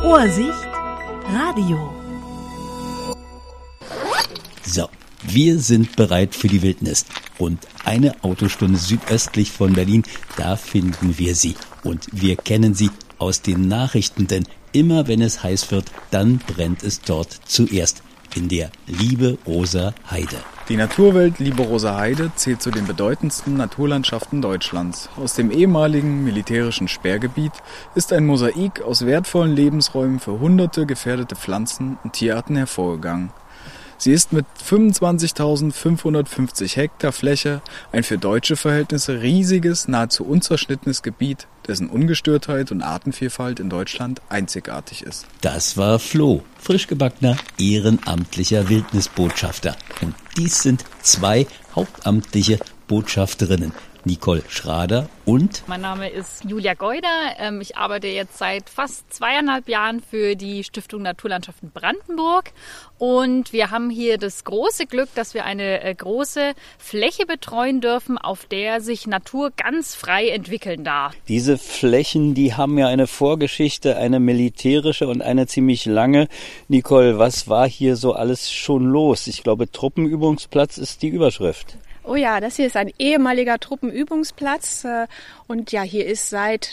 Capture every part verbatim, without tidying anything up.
Vorsicht, Radio. So, wir sind bereit für die Wildnis. Rund eine Autostunde südöstlich von Berlin, da finden wir sie. Und wir kennen sie aus den Nachrichten, denn immer wenn es heiß wird, dann brennt es dort zuerst. In der Liebe-Rosa Heide. Die Naturwelt Liebe-Rosa Heide zählt zu den bedeutendsten Naturlandschaften Deutschlands. Aus dem ehemaligen militärischen Sperrgebiet ist ein Mosaik aus wertvollen Lebensräumen für hunderte gefährdete Pflanzen und Tierarten hervorgegangen. Sie ist mit fünfundzwanzigtausendfünfhundertfünfzig Hektar Fläche ein für deutsche Verhältnisse riesiges, nahezu unzerschnittenes Gebiet, dessen Ungestörtheit und Artenvielfalt in Deutschland einzigartig ist. Das war Flo, frischgebackener ehrenamtlicher Wildnisbotschafter. Und dies sind zwei hauptamtliche Botschafterinnen. Nicole Schrader und... Mein Name ist Julia Geuder. Ich arbeite jetzt seit fast zweieinhalb Jahren für die Stiftung Naturlandschaften Brandenburg. Und wir haben hier das große Glück, dass wir eine große Fläche betreuen dürfen, auf der sich Natur ganz frei entwickeln darf. Diese Flächen, die haben ja eine Vorgeschichte, eine militärische und eine ziemlich lange. Nicole, was war hier so alles schon los? Ich glaube, Truppenübungsplatz ist die Überschrift. Oh ja, das hier ist ein ehemaliger Truppenübungsplatz und ja, hier ist seit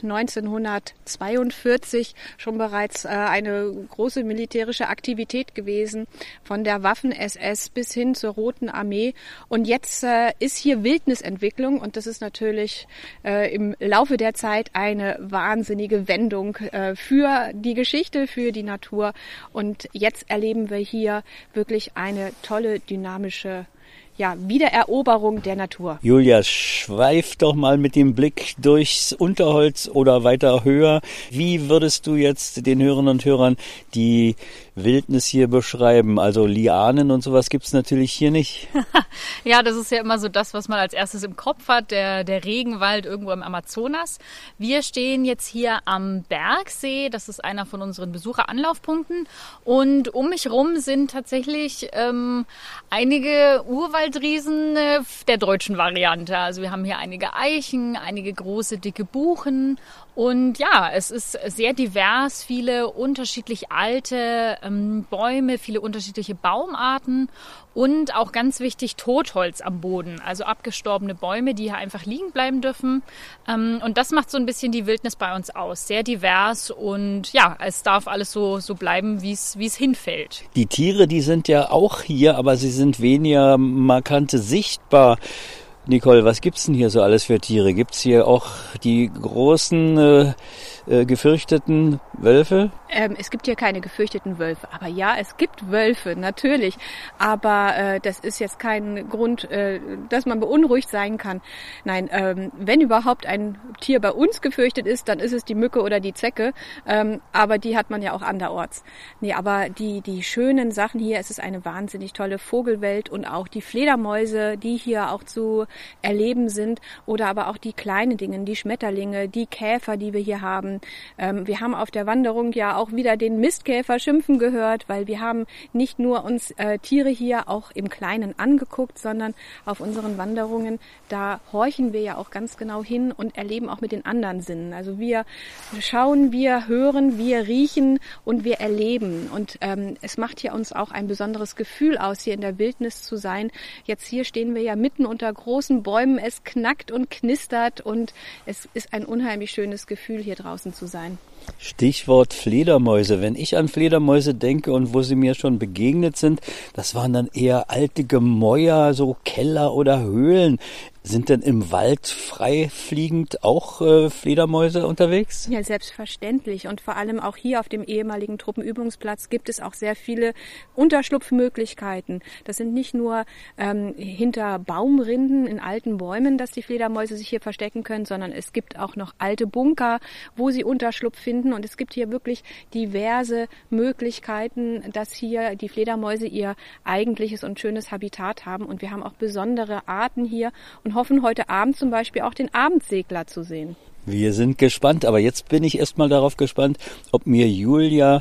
neunzehnhundertzweiundvierzig schon bereits eine große militärische Aktivität gewesen, von der Waffen-S S bis hin zur Roten Armee. Und jetzt ist hier Wildnisentwicklung und das ist natürlich im Laufe der Zeit eine wahnsinnige Wendung für die Geschichte, für die Natur. Und jetzt erleben wir hier wirklich eine tolle, dynamische Ja, Wiedereroberung der Natur. Julia, schweif doch mal mit dem Blick durchs Unterholz oder weiter höher. Wie würdest du jetzt den Hörerinnen und Hörern die Wildnis hier beschreiben? Also Lianen und sowas gibt's natürlich hier nicht. Ja, das ist ja immer so das, was man als erstes im Kopf hat, der, der Regenwald irgendwo im Amazonas. Wir stehen jetzt hier am Bergsee, das ist einer von unseren Besucheranlaufpunkten. Und um mich rum sind tatsächlich ähm, einige Urwaldriesen äh, der deutschen Variante. Also wir haben hier einige Eichen, einige große, dicke Buchen. Und ja, es ist sehr divers, viele unterschiedlich alte ähm, Bäume, viele unterschiedliche Baumarten und auch ganz wichtig Totholz am Boden, also abgestorbene Bäume, die hier einfach liegen bleiben dürfen. Ähm, und das macht so ein bisschen die Wildnis bei uns aus, sehr divers und ja, es darf alles so, so bleiben, wie es, wie es hinfällt. Die Tiere, die sind ja auch hier, aber sie sind weniger markante sichtbar. Nicole, was gibt's denn hier so alles für Tiere? Gibt's hier auch die großen äh, äh, gefürchteten Wölfe? Ähm, es gibt hier keine gefürchteten Wölfe, aber ja, es gibt Wölfe, natürlich. Aber äh, das ist jetzt kein Grund, äh, dass man beunruhigt sein kann. Nein, ähm, wenn überhaupt ein Tier bei uns gefürchtet ist, dann ist es die Mücke oder die Zecke. Ähm, aber die hat man ja auch anderorts. Nee, aber die, die schönen Sachen hier, es ist eine wahnsinnig tolle Vogelwelt und auch die Fledermäuse, die hier auch zu erleben sind oder aber auch die kleinen Dinge, die Schmetterlinge, die Käfer, die wir hier haben. Ähm, wir haben auf der Wanderung ja auch wieder den Mistkäfer schimpfen gehört, weil wir haben nicht nur uns äh, Tiere hier auch im Kleinen angeguckt, sondern auf unseren Wanderungen, da horchen wir ja auch ganz genau hin und erleben auch mit den anderen Sinnen. Also wir schauen, wir hören, wir riechen und wir erleben. Und ähm, es macht hier uns auch ein besonderes Gefühl aus, hier in der Wildnis zu sein. Jetzt hier stehen wir ja mitten unter großen Bäumen, es knackt und knistert und es ist ein unheimlich schönes Gefühl, hier draußen zu sein. Stichwort Fledermäuse. Wenn ich an Fledermäuse denke und wo sie mir schon begegnet sind, das waren dann eher alte Gemäuer, so Keller oder Höhlen. Sind denn im Wald frei fliegend auch äh, Fledermäuse unterwegs? Ja, selbstverständlich. Und vor allem auch hier auf dem ehemaligen Truppenübungsplatz gibt es auch sehr viele Unterschlupfmöglichkeiten. Das sind nicht nur ähm, hinter Baumrinden in alten Bäumen, dass die Fledermäuse sich hier verstecken können, sondern es gibt auch noch alte Bunker, wo sie Unterschlupf finden. Und es gibt hier wirklich diverse Möglichkeiten, dass hier die Fledermäuse ihr eigentliches und schönes Habitat haben. Und wir haben auch besondere Arten hier und hoffen heute Abend zum Beispiel auch den Abendsegler zu sehen. Wir sind gespannt, aber jetzt bin ich erstmal darauf gespannt, ob mir Julia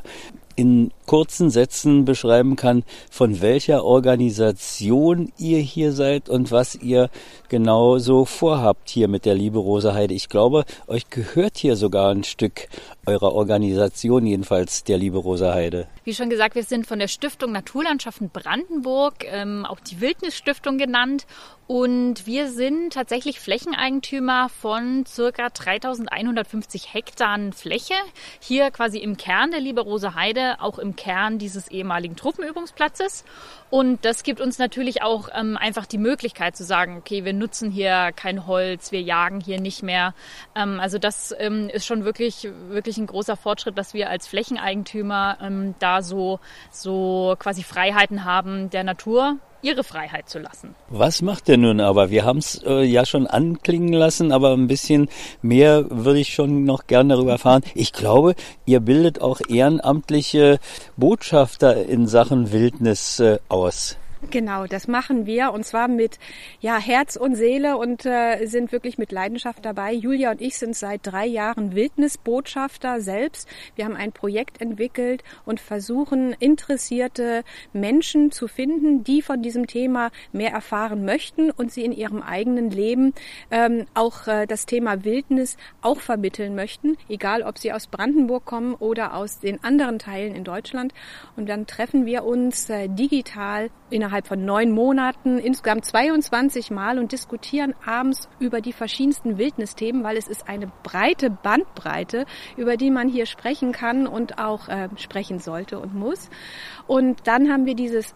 in kurzen Sätzen beschreiben kann, von welcher Organisation ihr hier seid und was ihr genau so vorhabt hier mit der Liebe-Rosa Heide. Ich glaube, euch gehört hier sogar ein Stück eurer Organisation, jedenfalls der Liebe-Rosa Heide. Wie schon gesagt, wir sind von der Stiftung Naturlandschaften Brandenburg, ähm, auch die Wildnisstiftung genannt. Und wir sind tatsächlich Flächeneigentümer von ca. dreitausendeinhundertfünfzig Hektar Fläche. Hier quasi im Kern der Liebe-Rosa Heide, auch im Kern dieses ehemaligen Truppenübungsplatzes. Und das gibt uns natürlich auch ähm, einfach die Möglichkeit zu sagen, okay, wir nutzen hier kein Holz, wir jagen hier nicht mehr. Ähm, also das ähm, ist schon wirklich, wirklich ein großer Fortschritt, dass wir als Flächeneigentümer ähm, da so, so quasi Freiheiten haben, der Natur ihre Freiheit zu lassen. Was macht ihr nun aber? Wir haben es äh, ja schon anklingen lassen, aber ein bisschen mehr würde ich schon noch gerne darüber erfahren. Ich glaube, ihr bildet auch ehrenamtliche Botschafter in Sachen Wildnis äh, aus. Genau, das machen wir und zwar mit ja Herz und Seele und äh, sind wirklich mit Leidenschaft dabei. Julia und ich sind seit drei Jahren Wildnisbotschafter selbst. Wir haben ein Projekt entwickelt und versuchen, interessierte Menschen zu finden, die von diesem Thema mehr erfahren möchten und sie in ihrem eigenen Leben ähm, auch äh, das Thema Wildnis auch vermitteln möchten, egal ob sie aus Brandenburg kommen oder aus den anderen Teilen in Deutschland. Und dann treffen wir uns äh, digital innerhalb von neun Monaten, insgesamt zweiundzwanzig Mal und diskutieren abends über die verschiedensten Wildnisthemen, weil es ist eine breite Bandbreite, über die man hier sprechen kann und auch äh, sprechen sollte und muss. Und dann haben wir dieses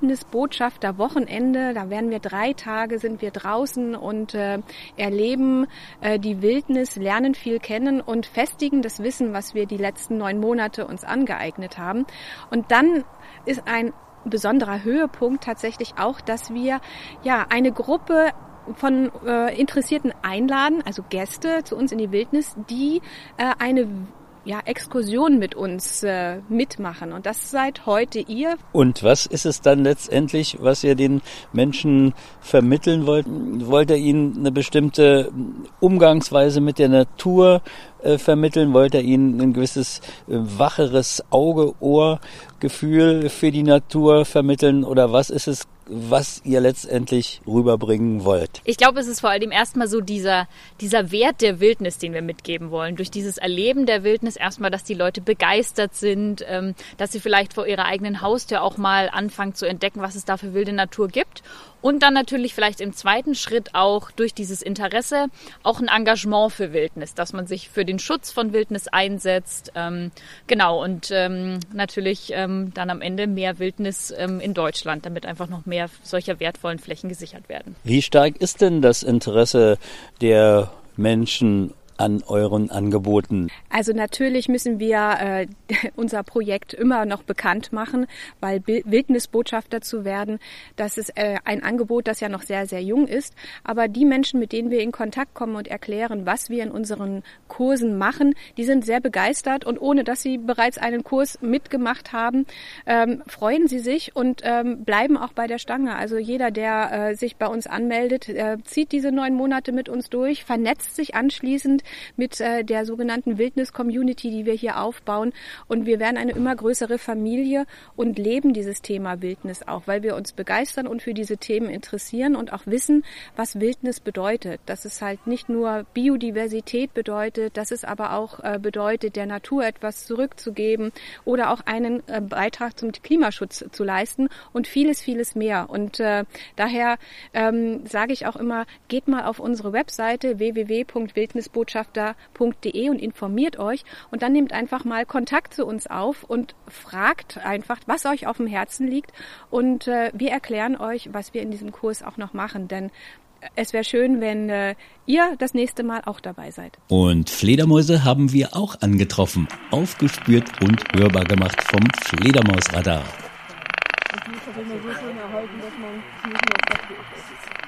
Wildnisbotschafter-Wochenende, da werden wir drei Tage, sind wir draußen und äh, erleben äh, die Wildnis, lernen viel kennen und festigen das Wissen, was wir die letzten neun Monate uns angeeignet haben. Und dann ist ein besonderer Höhepunkt tatsächlich auch, dass wir ja eine Gruppe von äh, Interessierten einladen, also Gäste zu uns in die Wildnis, die äh, eine ja, Exkursion mit uns äh, mitmachen. Und das seid heute ihr. Und was ist es dann letztendlich, was ihr den Menschen vermitteln wollt? Wollt ihr ihnen eine bestimmte Umgangsweise mit der Natur äh, vermitteln? Wollt ihr ihnen ein gewisses äh, wacheres Auge, Ohr, Gefühl für die Natur vermitteln? Oder was ist es, was ihr letztendlich rüberbringen wollt? Ich glaube, es ist vor allem erstmal so dieser, dieser Wert der Wildnis, den wir mitgeben wollen. Durch dieses Erleben der Wildnis erstmal, dass die Leute begeistert sind, ähm, dass sie vielleicht vor ihrer eigenen Haustür auch mal anfangen zu entdecken, was es da für wilde Natur gibt. Und dann natürlich vielleicht im zweiten Schritt auch durch dieses Interesse auch ein Engagement für Wildnis, dass man sich für den Schutz von Wildnis einsetzt. Ähm, genau, und ähm, natürlich ähm, dann am Ende mehr Wildnis ähm, in Deutschland, damit einfach noch mehr solcher wertvollen Flächen gesichert werden. Wie stark ist denn das Interesse der Menschen an euren Angeboten? Also natürlich müssen wir äh, unser Projekt immer noch bekannt machen, weil Wildnisbotschafter zu werden, das ist äh, ein Angebot, das ja noch sehr, sehr jung ist. Aber die Menschen, mit denen wir in Kontakt kommen und erklären, was wir in unseren Kursen machen, die sind sehr begeistert und ohne, dass sie bereits einen Kurs mitgemacht haben, ähm, freuen sie sich und ähm, bleiben auch bei der Stange. Also jeder, der äh, sich bei uns anmeldet, äh, zieht diese neun Monate mit uns durch, vernetzt sich anschließend mit äh, der sogenannten Wildnis-Community, die wir hier aufbauen. Und wir werden eine immer größere Familie und leben dieses Thema Wildnis auch, weil wir uns begeistern und für diese Themen interessieren und auch wissen, was Wildnis bedeutet. Dass es halt nicht nur Biodiversität bedeutet, dass es aber auch äh, bedeutet, der Natur etwas zurückzugeben oder auch einen äh, Beitrag zum Klimaschutz zu leisten und vieles, vieles mehr. Und äh, daher ähm, sage ich auch immer, geht mal auf unsere Webseite w w w punkt wildnisbotschafter punkt d e und informiert euch und dann nehmt einfach mal Kontakt zu uns auf und fragt einfach, was euch auf dem Herzen liegt und äh, wir erklären euch, was wir in diesem Kurs auch noch machen, denn es wäre schön, wenn äh, ihr das nächste Mal auch dabei seid. Und Fledermäuse haben wir auch angetroffen, aufgespürt und hörbar gemacht vom Fledermausradar. Und die ist natürlich immer so schön erhalten, dass man sie nicht mehr